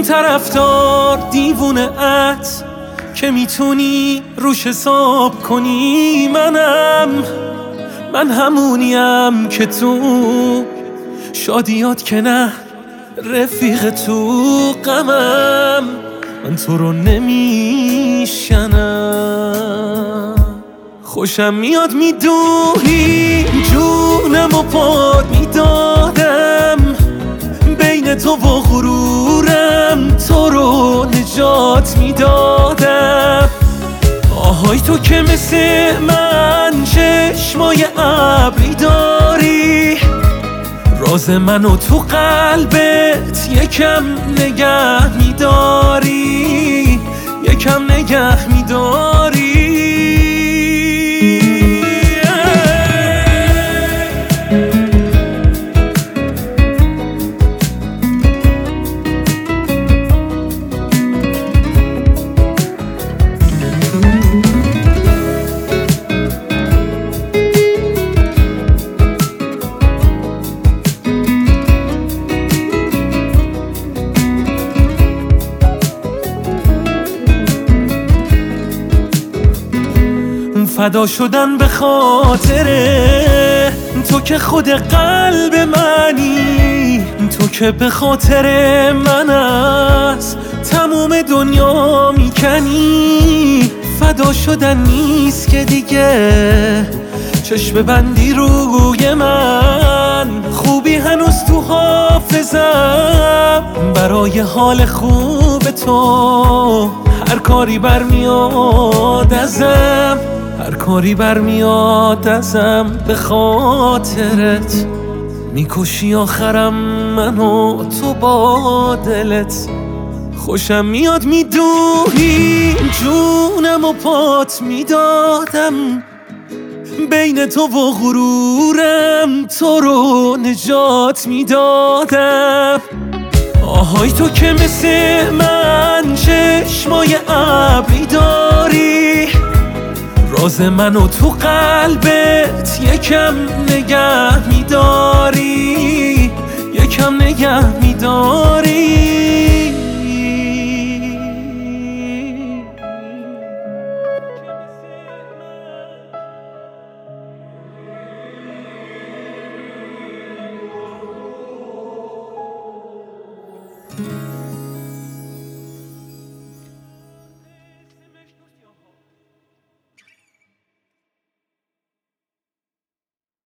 طرفدار دیوونه ات که میتونی روش حساب کنی. من همونیم که تو شادیات که نه رفیق تو غمم. من تو رو نمیشنم. خوشم میاد میدوی جونم و پاد میدادم بین تو و غرورم، تو رو نجات میدادم. آهای تو که مثل من چشمای ابری داری، راز منو تو قلبت یکم نگه میداری، یکم نگه میداری. فدا شدن به خاطره تو که خود قلب منی، تو که به خاطر من از تموم دنیا میکنی. فدا شدن نیست که دیگه چشم بندی روی من، خوبی هنوز تو حافظم برای حال خوب تو. هر کاری برمیاد ازم، هر کاری برمیاد ازم به خاطرت. میکشی آخرم منو تو با دلت. خوشم میاد میدوی جونم و پات میدادم بین تو و غرورم، تو رو نجات میدادم. آهای تو که مثل من چشمای ابری داری، راز منو تو قلبت یکم نگه میداری، یکم نگه میداری.